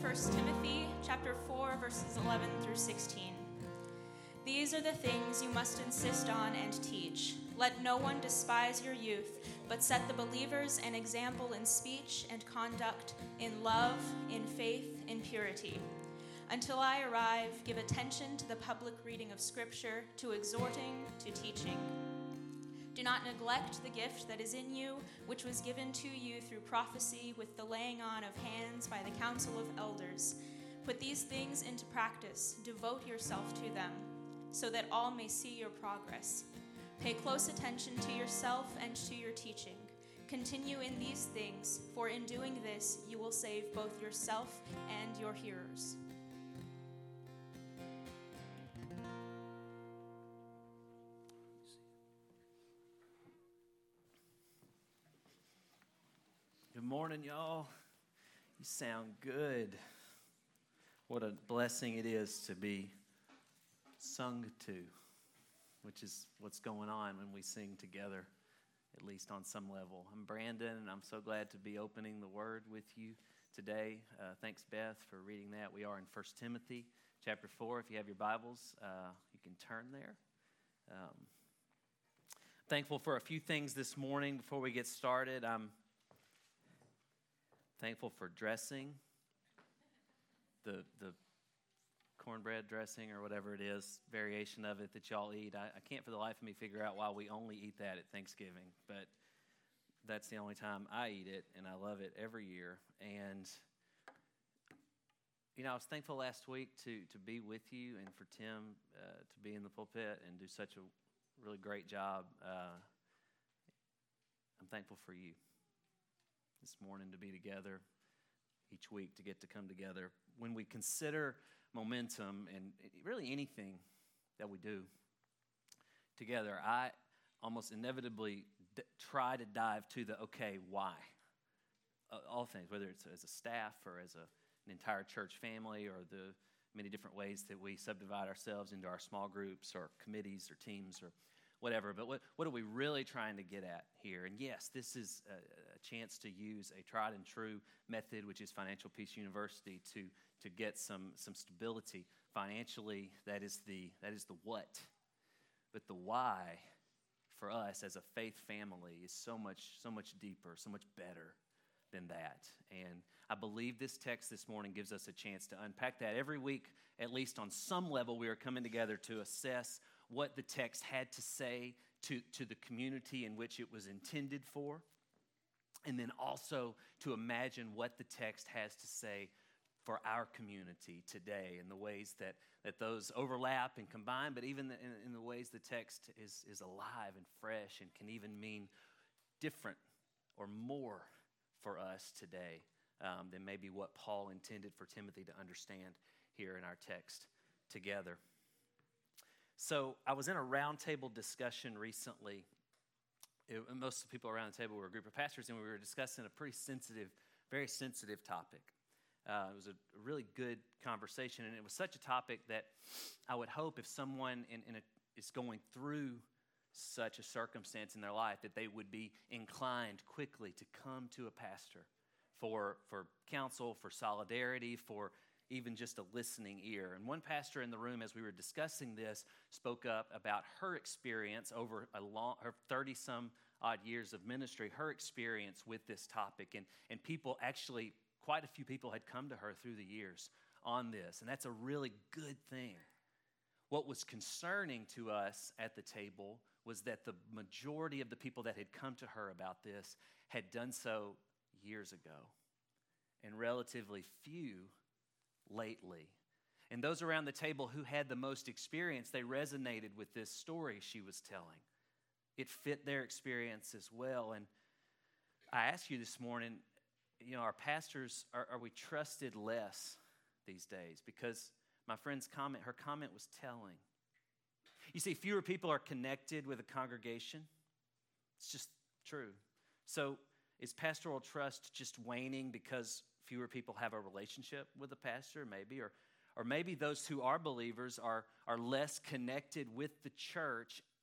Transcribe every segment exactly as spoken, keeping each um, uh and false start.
First Timothy chapter four, verses eleven through sixteen. These are the things you must insist on and teach. Let no one despise your youth, but set the believers an example in speech and conduct, in love, in faith, in purity. Until I arrive, give attention to the public reading of Scripture, to exhorting, to teaching. Do not neglect the gift that is in you, which was given to you through prophecy with the laying on of hands by the council of elders. Put these things into practice. Devote yourself to them, so that all may see your progress. Pay close attention to yourself and to your teaching. Continue in these things, for in doing this you will save both yourself and your hearers. Good morning, y'all. You sound good. What a blessing it is to be sung to, which is what's going on when we sing together, at least on some level. I'm Brandon, and I'm so glad to be opening the Word with you today. Uh, thanks, Beth, for reading that. We are in First Timothy chapter four. If you have your Bibles, uh, you can turn there. Um, thankful for a few things this morning before we get started. I'm thankful for dressing, the the cornbread dressing or whatever it is, variation of it that y'all eat. I, I can't for the life of me figure out why we only eat that at Thanksgiving, but that's the only time I eat it, and I love it every year. And, you know, I was thankful last week to, to be with you and for Tim uh, to be in the pulpit and do such a really great job. Uh, I'm thankful for you this morning to be together each week, to get to come together. When we consider momentum and really anything that we do together, I almost inevitably d- try to dive to the, okay, why? Uh, all things, whether it's as a staff or as a, an entire church family or the many different ways that we subdivide ourselves into our small groups or committees or teams or whatever. But what, what are we really trying to get at here? And yes, this is a, a chance to use a tried and true method, which is Financial Peace University, to to get some some stability financially. That is the that is the what. But the why for us as a faith family is so much so much deeper, so much better than that. And I believe this text this morning gives us a chance to unpack that. Every week, at least on some level, we are coming together to assess what the text had to say to, to the community in which it was intended for, and then also to imagine what the text has to say for our community today and the ways that, that those overlap and combine, but even the, in, in the ways the text is, is alive and fresh and can even mean different or more for us today um, than maybe what Paul intended for Timothy to understand here in our text together. So I was in a roundtable discussion recently. It, most of the people around the table were a group of pastors, and we were discussing a pretty sensitive, very sensitive topic. Uh, it was a really good conversation, and it was such a topic that I would hope if someone in, in a, is going through such a circumstance in their life that they would be inclined quickly to come to a pastor for, for counsel, for solidarity, for even just a listening ear. And one pastor in the room, as we were discussing this, spoke up about her experience over a long, her thirty-some odd years of ministry, her experience with this topic. And, and people actually, quite a few people had come to her through the years on this. And that's a really good thing. What was concerning to us at the table was that the majority of the people that had come to her about this had done so years ago, and relatively few lately. And those around the table who had the most experience, they resonated with this story she was telling. It fit their experience as well. And I ask you this morning, you know, our pastors, are, are we trusted less these days? Because my friend's comment, her comment was telling. You see, fewer people are connected with a congregation. It's just true. So is pastoral trust just waning because fewer people have a relationship with a pastor, maybe? Or, or maybe those who are believers are, are less connected with the church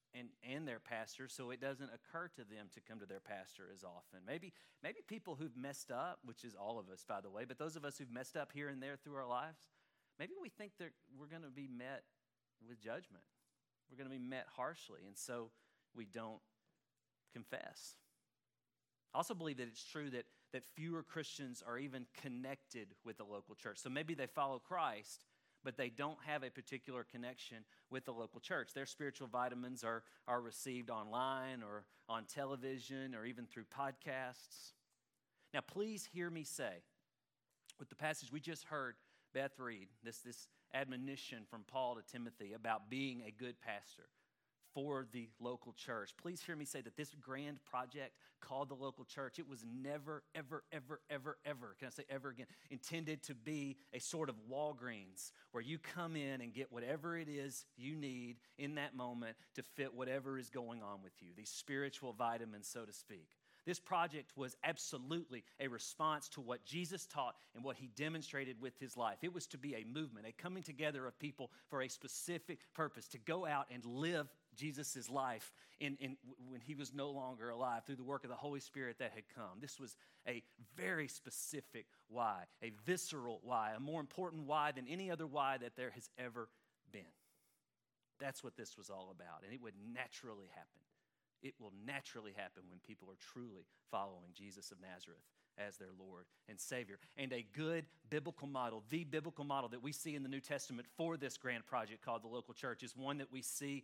and, and their pastor, so it doesn't occur to them to come to their pastor as often. Maybe, maybe people who've messed up, which is all of us, by the way, but those of us who've messed up here and there through our lives, maybe we think that we're going to be met with judgment. We're going to be met harshly, and so we don't confess. I also believe that it's true that, that fewer Christians are even connected with the local church. So maybe they follow Christ, but they don't have a particular connection with the local church. Their spiritual vitamins are, are received online or on television or even through podcasts. Now, please hear me say, with the passage we just heard Beth read, this, this admonition from Paul to Timothy about being a good pastor for the local church. Please hear me say that this grand project called the local church, it was never, ever, ever, ever, ever, can I say ever again, intended to be a sort of Walgreens where you come in and get whatever it is you need in that moment to fit whatever is going on with you, these spiritual vitamins, so to speak. This project was absolutely a response to what Jesus taught and what he demonstrated with his life. It was to be a movement, a coming together of people for a specific purpose, to go out and live Jesus' life in, in, when he was no longer alive through the work of the Holy Spirit that had come. This was a very specific why, a visceral why, a more important why than any other why that there has ever been. That's what this was all about, and it would naturally happen. It will naturally happen when people are truly following Jesus of Nazareth as their Lord and Savior. And a good biblical model, the biblical model that we see in the New Testament for this grand project called the local church, is one that we see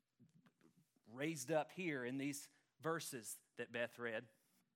raised up here in these verses that Beth read.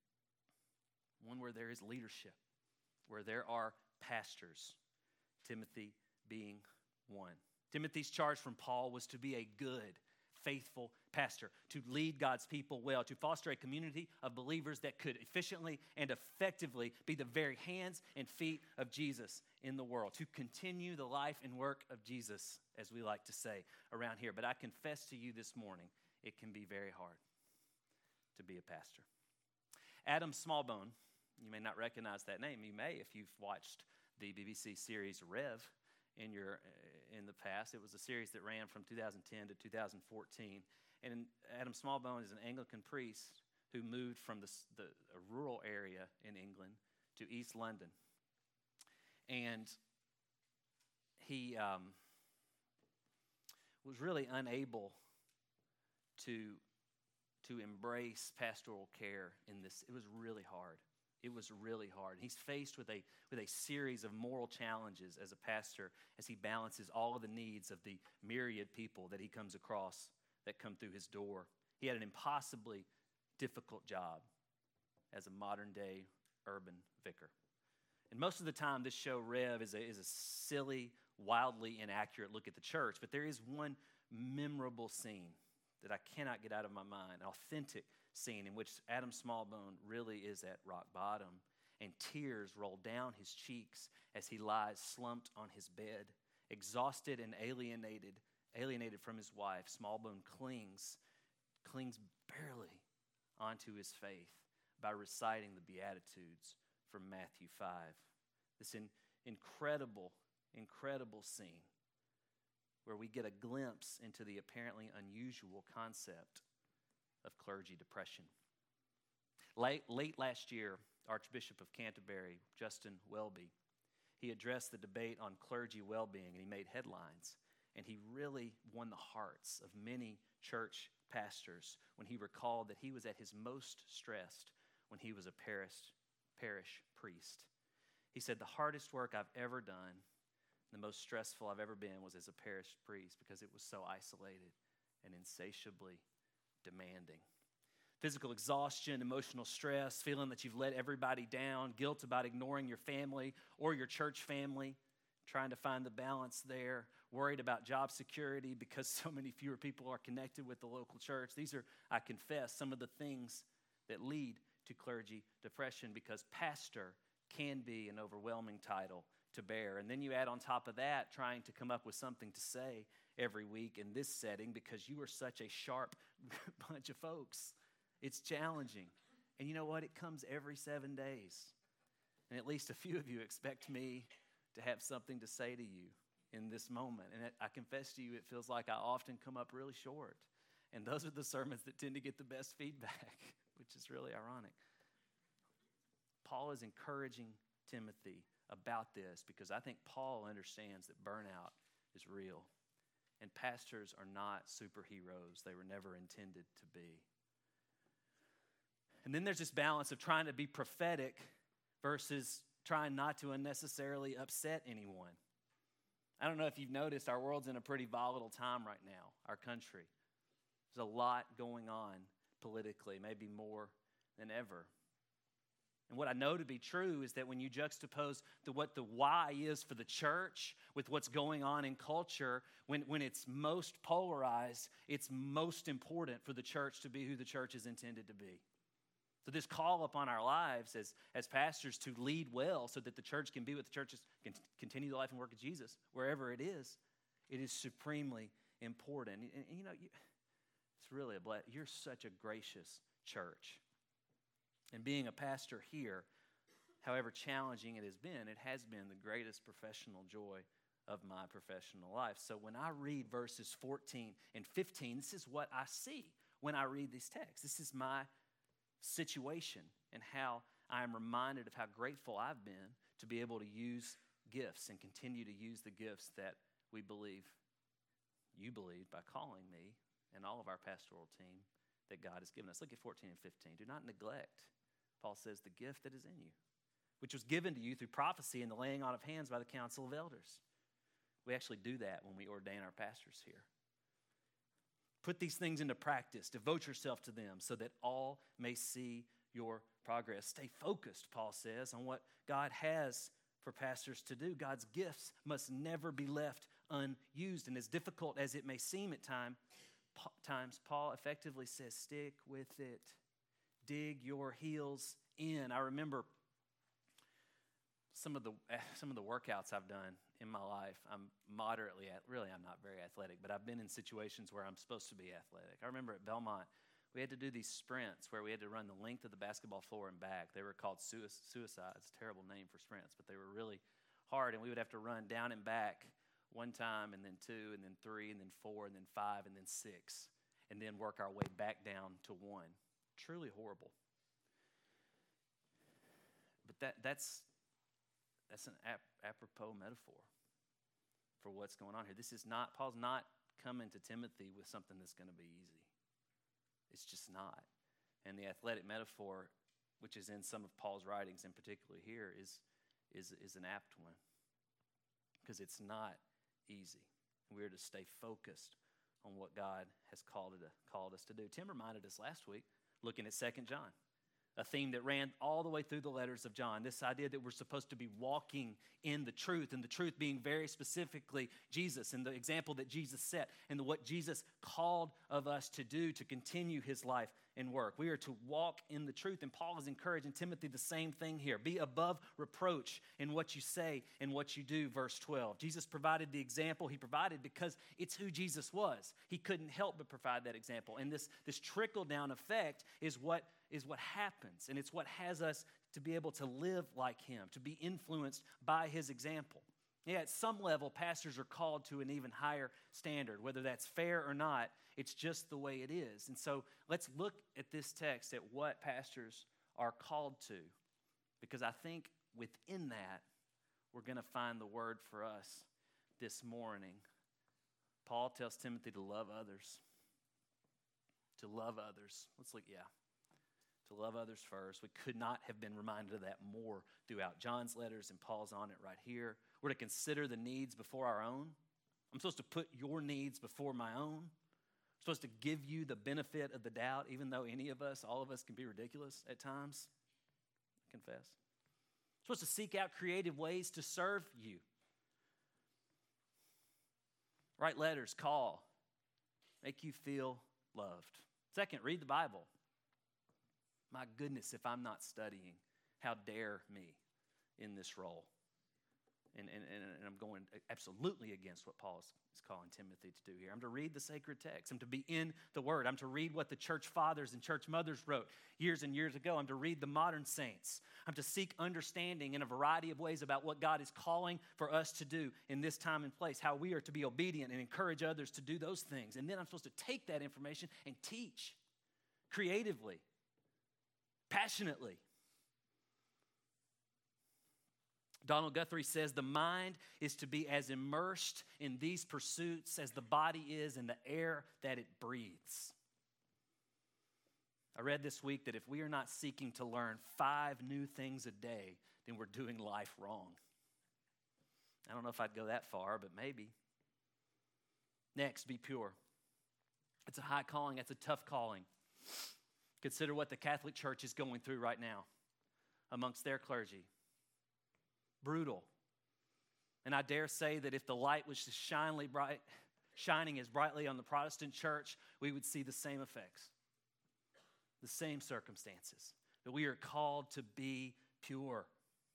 One where there is leadership, where there are pastors, Timothy being one. Timothy's charge from Paul was to be a good, faithful pastor, to lead God's people well, to foster a community of believers that could efficiently and effectively be the very hands and feet of Jesus in the world, to continue the life and work of Jesus, as we like to say around here. But I confess to you this morning, it can be very hard to be a pastor. Adam Smallbone, you may not recognize that name. You may if you've watched the B B C series Rev in your in the past. It was a series that ran from two thousand ten to two thousand fourteen. And Adam Smallbone is an Anglican priest who moved from the, the a rural area in England to East London. And he um, was really unable to, to embrace pastoral care in this. It was really hard. It was really hard. He's faced with a with a series of moral challenges as a pastor as he balances all of the needs of the myriad people that he comes across that come through his door. He had an impossibly difficult job as a modern-day urban vicar. And most of the time, this show, Rev, is a, is a silly, wildly inaccurate look at the church. But there is one memorable scene that I cannot get out of my mind, an authentic scene in which Adam Smallbone really is at rock bottom, and tears roll down his cheeks as he lies slumped on his bed, exhausted and alienated, alienated from his wife. Smallbone clings, clings barely onto his faith by reciting the Beatitudes from Matthew five. This in, incredible, incredible scene where we get a glimpse into the apparently unusual concept of clergy depression. Late, late last year, Archbishop of Canterbury, Justin Welby, he addressed the debate on clergy well-being, and he made headlines. And he really won the hearts of many church pastors when he recalled that he was at his most stressed when he was a parish, parish priest. He said, the hardest work I've ever done, the most stressful I've ever been, was as a parish priest because it was so isolated and insatiably demanding. Physical exhaustion, emotional stress, feeling that you've let everybody down, guilt about ignoring your family or your church family, trying to find the balance there, worried about job security because so many fewer people are connected with the local church. These are, I confess, some of the things that lead to clergy depression, because pastor can be an overwhelming title to bear. And then you add on top of that trying to come up with something to say every week in this setting because you are such a sharp bunch of folks. It's challenging. And you know what? It comes every seven days. And at least a few of you expect me to have something to say to you in this moment. And I confess to you, it feels like I often come up really short. And those are the sermons that tend to get the best feedback, which is really ironic. Paul is encouraging Timothy about this because I think Paul understands that burnout is real. And pastors are not superheroes. They were never intended to be. And then there's this balance of trying to be prophetic versus trying not to unnecessarily upset anyone. I don't know if you've noticed, our world's in a pretty volatile time right now, our country. There's a lot going on politically, maybe more than ever. And what I know to be true is that when you juxtapose the, what the why is for the church with what's going on in culture, when, when it's most polarized, it's most important for the church to be who the church is intended to be. So this call upon our lives as, as pastors to lead well so that the church can be what the church is, can continue the life and work of Jesus, wherever it is, it is supremely important. And, and you know, you, it's really a blessing. You're such a gracious church. And being a pastor here, however challenging it has been, it has been the greatest professional joy of my professional life. So when I read verses fourteen and fifteen, this is what I see when I read these texts. This is my situation and how I am reminded of how grateful I've been to be able to use gifts and continue to use the gifts that we believe, you believe by calling me and all of our pastoral team that God has given us. Look at fourteen and fifteen. Do not neglect, Paul says, the gift that is in you, which was given to you through prophecy and the laying on of hands by the council of elders. We actually do that when we ordain our pastors here. Put these things into practice. Devote yourself to them so that all may see your progress. Stay focused, Paul says, on what God has for pastors to do. God's gifts must never be left unused. And as difficult as it may seem at time, times, Paul effectively says, stick with it. Dig your heels in. I remember some of the some of the workouts I've done in my life. I'm moderately, really I'm not very athletic, but I've been in situations where I'm supposed to be athletic. I remember at Belmont, we had to do these sprints where we had to run the length of the basketball floor and back. They were called suicides, terrible name for sprints, but they were really hard, and we would have to run down and back one time, and then two, and then three, and then four, and then five, and then six, and then work our way back down to one. Truly horrible. But that that's that's an ap- apropos metaphor for what's going on here. This is not, Paul's not coming to Timothy with something that's going to be easy. It's just not. And the athletic metaphor, which is in some of Paul's writings, in particular here, is is is an apt one. Because it's not easy. We are to stay focused on what God has called, it, called us to do. Tim reminded us last week, looking at Second John, a theme that ran all the way through the letters of John, this idea that we're supposed to be walking in the truth, and the truth being very specifically Jesus, and the example that Jesus set, and the, what Jesus called of us to do to continue his life and work. We are to walk in the truth, and Paul is encouraging Timothy the same thing here. Be above reproach in what you say and what you do, verse twelve. Jesus provided the example he provided because it's who Jesus was. He couldn't help but provide that example, and this, this trickle-down effect is what is what happens, and it's what has us to be able to live like him, to be influenced by his example. Yeah, at some level, pastors are called to an even higher standard. Whether that's fair or not, it's just the way it is. And so let's look at this text at what pastors are called to, because I think within that, we're going to find the word for us this morning. Paul tells Timothy to love others. To love others. Let's look, yeah. To love others first. We could not have been reminded of that more throughout John's letters, and Paul's on it right here. We're to consider the needs before our own. I'm supposed to put your needs before my own. I'm supposed to give you the benefit of the doubt, even though any of us, all of us can be ridiculous at times. I confess. I'm supposed to seek out creative ways to serve you. Write letters, call, make you feel loved. Second, read the Bible. My goodness, if I'm not studying, how dare me in this role? And, and, and and I'm going absolutely against what Paul is, is calling Timothy to do here. I'm to read the sacred text. I'm to be in the Word. I'm to read what the church fathers and church mothers wrote years and years ago. I'm to read the modern saints. I'm to seek understanding in a variety of ways about what God is calling for us to do in this time and place, how we are to be obedient and encourage others to do those things. And then I'm supposed to take that information and teach creatively, passionately. Donald Guthrie says the mind is to be as immersed in these pursuits as the body is in the air that it breathes. I read this week that if we are not seeking to learn five new things a day, then we're doing life wrong. I don't know if I'd go that far, but maybe. Next, be pure. It's a high calling. It's a tough calling. Consider what the Catholic Church is going through right now amongst their clergy. Brutal. And I dare say that if the light was shiningly bright, shining as brightly on the Protestant church, we would see the same effects, the same circumstances. That we are called to be pure.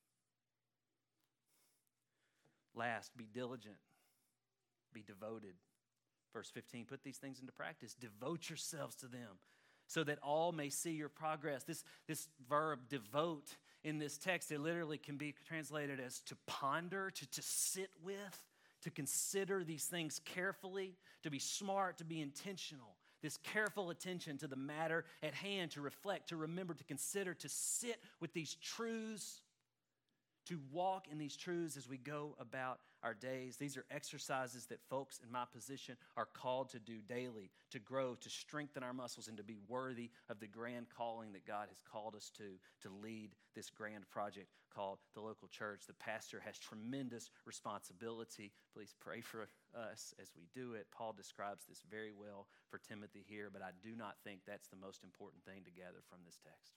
Last, be diligent, be devoted. Verse fifteen, put these things into practice. Devote yourselves to them so that all may see your progress. This, this verb, devote, in this text, it literally can be translated as to ponder, to, to sit with, to consider these things carefully, to be smart, to be intentional. This careful attention to the matter at hand, to reflect, to remember, to consider, to sit with these truths, to walk in these truths as we go about our days. These are exercises that folks in my position are called to do daily, to grow, to strengthen our muscles, and to be worthy of the grand calling that God has called us to, to lead this grand project called the local church. The pastor has tremendous responsibility. Please pray for us as we do it. Paul describes this very well for Timothy here, but I do not think that's the most important thing to gather from this text.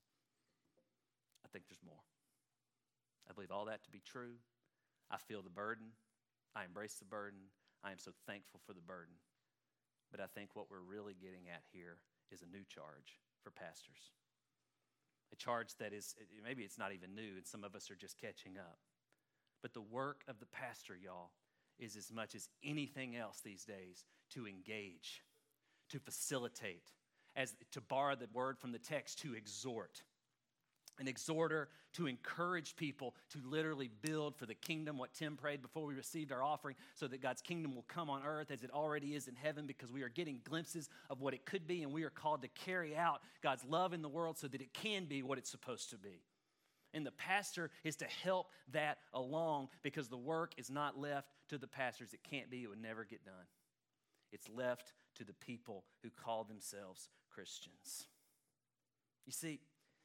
I think there's more. I believe all that to be true. I feel the burden. I embrace the burden. I am so thankful for the burden. But I think what we're really getting at here is a new charge for pastors. A charge that is, maybe it's not even new, and some of us are just catching up. But the work of the pastor, y'all, is as much as anything else these days to engage, to facilitate, as to borrow the word from the text, to exhort. An exhorter to encourage people to literally build for the kingdom, what Tim prayed before we received our offering, so that God's kingdom will come on earth as it already is in heaven, because we are getting glimpses of what it could be, and we are called to carry out God's love in the world so that it can be what it's supposed to be. And the pastor is to help that along, because the work is not left to the pastors. It can't be. It would never get done. It's left to the people who call themselves Christians. You see,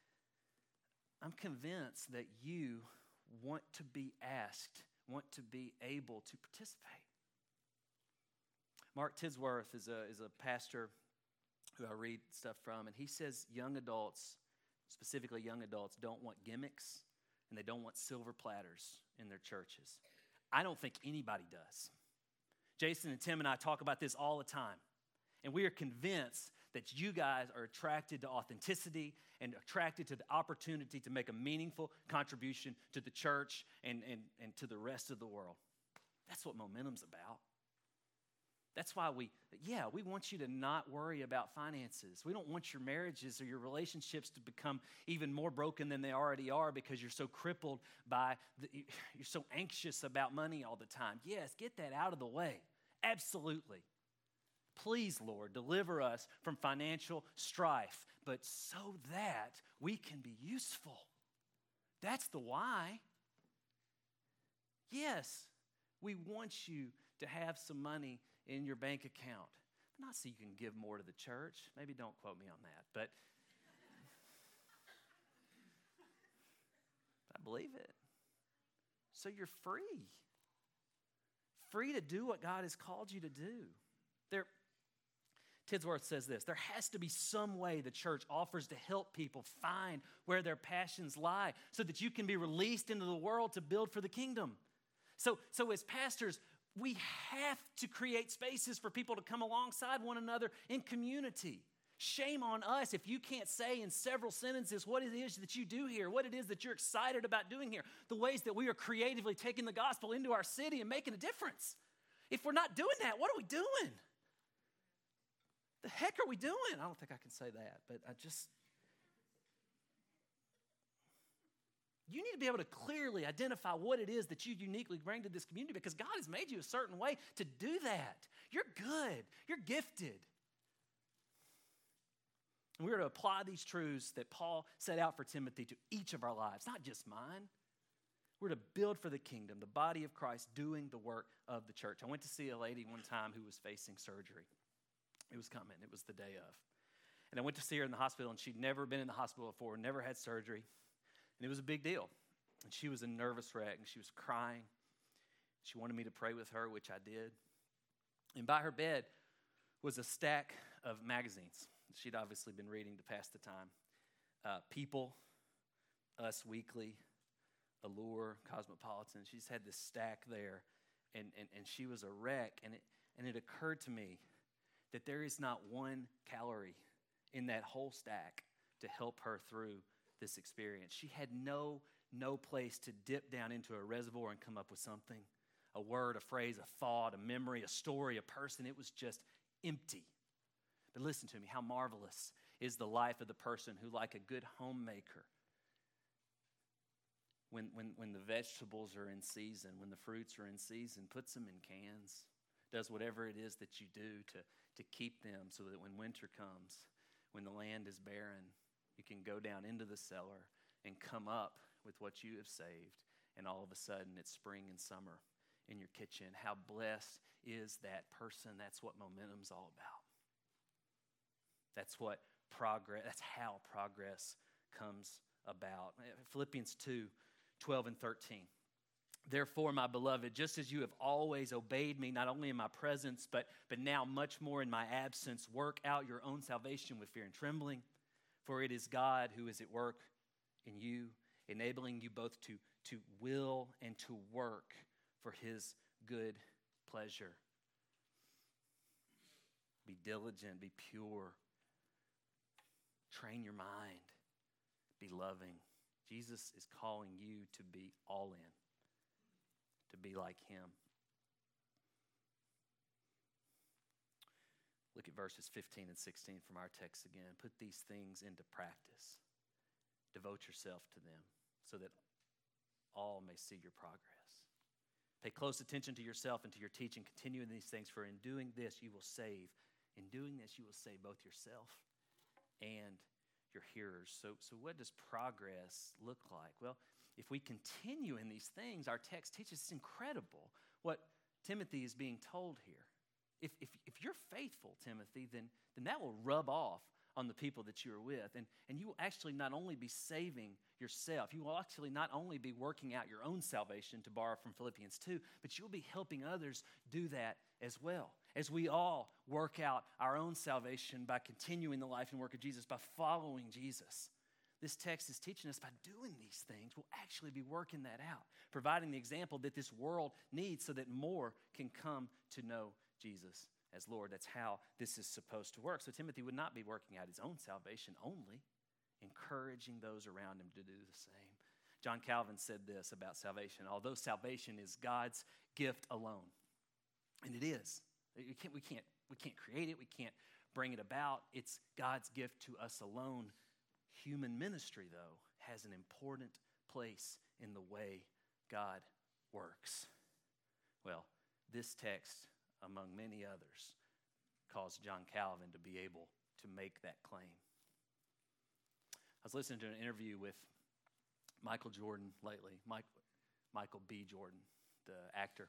I'm convinced that you want to be asked, want to be able to participate. Mark Tidsworth is a, is a pastor who I read stuff from, and he says young adults, specifically young adults, don't want gimmicks, and they don't want silver platters in their churches. I don't think anybody does. Jason and Tim and I talk about this all the time, and we are convinced that you guys are attracted to authenticity and attracted to the opportunity to make a meaningful contribution to the church and, and, and to the rest of the world. That's what Momentum's about. That's why we, yeah, we want you to not worry about finances. We don't want your marriages or your relationships to become even more broken than they already are because you're so crippled by, the, you're so anxious about money all the time. Yes, get that out of the way. Absolutely. Please, Lord, deliver us from financial strife, but so that we can be useful. That's the why. Yes, we want you to have some money in your bank account, but not so you can give more to the church. Maybe don't quote me on that, but I believe it. So you're free. Free to do what God has called you to do. There, Tidsworth says this, there has to be some way the church offers to help people find where their passions lie so that you can be released into the world to build for the kingdom. So, so as pastors, we have to create spaces for people to come alongside one another in community, shame on us if you can't say in several sentences what it is that you do here, what it is that you're excited about doing here, the ways that we are creatively taking the gospel into our city and making a difference. If we're not doing that, what are we doing? The heck are we doing? I don't think I can say that, but I just... You need to be able to clearly identify what it is that you uniquely bring to this community because God has made you a certain way to do that. You're good. You're gifted. And we're to apply these truths that Paul set out for Timothy to each of our lives, not just mine. We're to build for the kingdom, the body of Christ doing the work of the church. I went to see a lady one time who was facing surgery. It was coming. It was the day of. And I went to see her in the hospital, and she'd never been in the hospital before, never had surgery. And it was a big deal. And she was a nervous wreck, and she was crying. She wanted me to pray with her, which I did. And by her bed was a stack of magazines she'd obviously been reading to pass the time. Uh, People, Us Weekly, Allure, Cosmopolitan. She just had this stack there, and, and, and she was a wreck. And it, and it occurred to me that there is not one calorie in that whole stack to help her through this experience. She had no, no place to dip down into a reservoir and come up with something, a word, a phrase, a thought, a memory, a story, a person. It was just empty. But listen to me, how marvelous is the life of the person who, like a good homemaker, when, when, when the vegetables are in season, when the fruits are in season, puts them in cans, does whatever it is that you do to, to keep them so that when winter comes, when the land is barren, you can go down into the cellar and come up with what you have saved, and all of a sudden it's spring and summer in your kitchen. How blessed is that person? That's what momentum's all about. That's what progress, that's how progress comes about. Philippians two, twelve and thirteen. Therefore, my beloved, just as you have always obeyed me, not only in my presence, but, but now much more in my absence, work out your own salvation with fear and trembling. For it is God who is at work in you, enabling you both to, to will and to work for his good pleasure. Be diligent, be pure. Train your mind. Be loving. Jesus is calling you to be all in, to be like him. Look at verses fifteen and sixteen from our text again. Put these things into practice. Devote yourself to them so that all may see your progress. Pay close attention to yourself and to your teaching. Continue in these things, for in doing this you will save. In doing this you will save both yourself and your hearers. So, so what does progress look like? Well, if we continue in these things, our text teaches it's incredible what Timothy is being told here. If, if, if you're faithful, Timothy, then, then that will rub off on the people that you are with. And, and you will actually not only be saving yourself, you will actually not only be working out your own salvation, to borrow from Philippians two, but you'll be helping others do that as well. As we all work out our own salvation by continuing the life and work of Jesus, by following Jesus. This text is teaching us by doing these things, we'll actually be working that out, providing the example that this world needs so that more can come to know Jesus as Lord. That's how this is supposed to work. So Timothy would not be working out his own salvation only, encouraging those around him to do the same. John Calvin said this about salvation: although salvation is God's gift alone, and it is. We can't, we can't, we can't create it. We can't bring it about. It's God's gift to us alone. Human ministry, though, has an important place in the way God works. Well, this text, among many others, caused John Calvin to be able to make that claim. I was listening to an interview with Michael Jordan lately, Mike, Michael B. Jordan, the actor.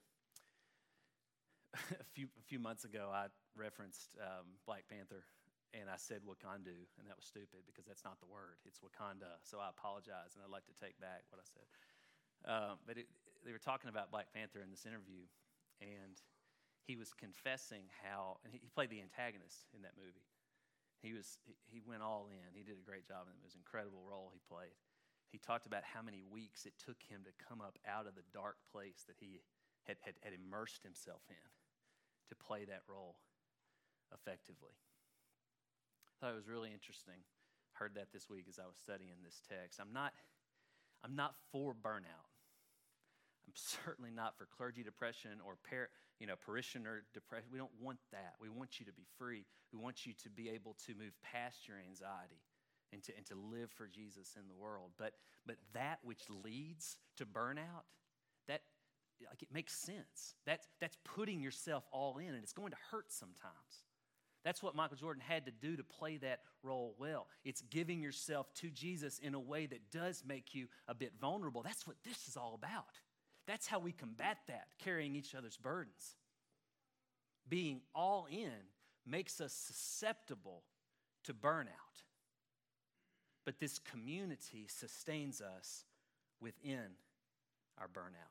a few a few months ago, I referenced um, Black Panther, and I said Wakandu, and that was stupid because that's not the word. It's Wakanda, so I apologize, and I'd like to take back what I said. Um, but it, they were talking about Black Panther in this interview, and he was confessing how, and he played the antagonist in that movie. He was he, he went all in. He did a great job, and it was an incredible role he played. He talked about how many weeks it took him to come up out of the dark place that he had, had, had immersed himself in to play that role effectively. thought it was really interesting. Heard that this week as I was studying this text. I'm not, I'm not for burnout. I'm certainly not for clergy depression or par, you know, parishioner depression. We don't want that. We want you to be free. We want you to be able to move past your anxiety and to, and to live for Jesus in the world. But, but that which leads to burnout, that like it makes sense. That's, that's putting yourself all in, and it's going to hurt sometimes. That's what Michael Jordan had to do to play that role well. It's giving yourself to Jesus in a way that does make you a bit vulnerable. That's what this is all about. That's how we combat that, carrying each other's burdens. Being all in makes us susceptible to burnout. But this community sustains us within our burnout.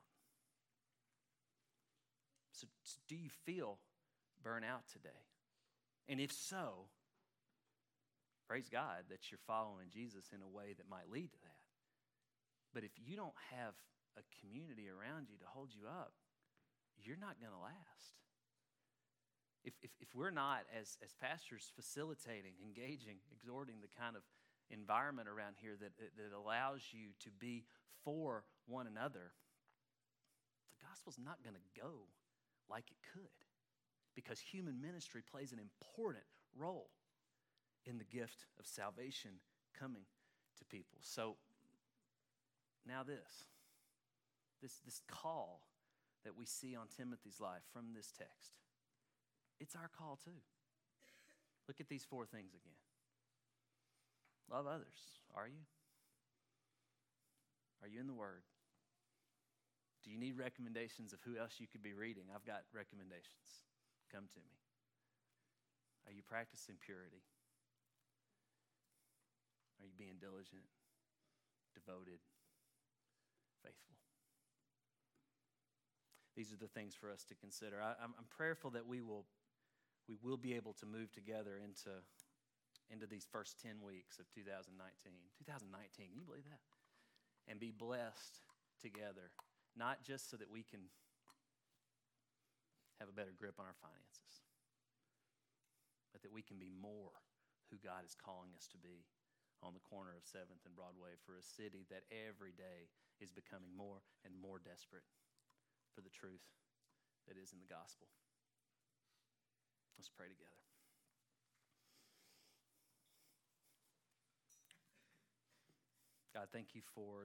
So, do you feel burnout today? And if so, praise God that you're following Jesus in a way that might lead to that. But if you don't have a community around you to hold you up, you're not going to last. If, if if we're not, as, as pastors, facilitating, engaging, exhorting the kind of environment around here that, that allows you to be for one another, the gospel's not going to go like it could, because human ministry plays an important role in the gift of salvation coming to people. So now this. This, this call that we see on Timothy's life from this text, it's our call too. Look at these four things again. Love others. Are you? Are you in the Word? Do you need recommendations of who else you could be reading? I've got recommendations. Come to me. Are you practicing purity? Are you being diligent, devoted, faithful? These are the things for us to consider. I, I'm, I'm prayerful that we will, we will be able to move together into, into these first ten weeks of two thousand nineteen. two thousand nineteen, can you believe that? And be blessed together, not just so that we can have a better grip on our finances, but that we can be more who God is calling us to be on the corner of seventh and Broadway for a city that every day is becoming more and more desperate for the truth that is in the gospel. Let's pray together. God, thank you for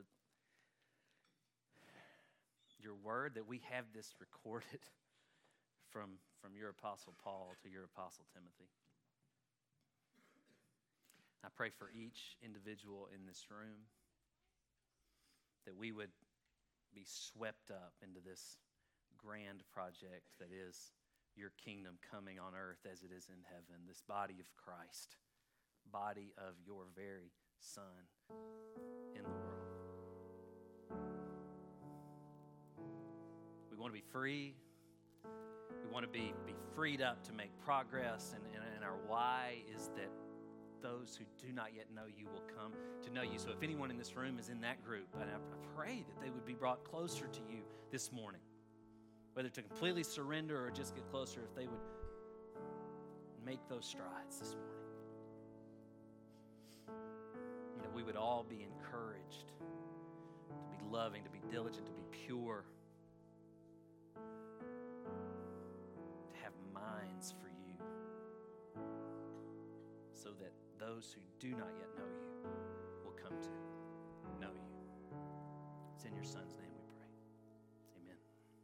your word, that we have this recorded from, from your apostle Paul to your apostle Timothy. I pray for each individual in this room that we would be swept up into this grand project that is your kingdom coming on earth as it is in heaven, this body of Christ, body of your very Son in the world. We want to be free. We want to be, be freed up to make progress, and, and, and our why is that those who do not yet know you will come to know you. So if anyone in this room is in that group, and I, I pray that they would be brought closer to you this morning, whether to completely surrender or just get closer, if they would make those strides this morning. And that we would all be encouraged to be loving, to be diligent, to be pure, to have minds for you, so that those who do not yet know you will come to know you. It's in your Son's name.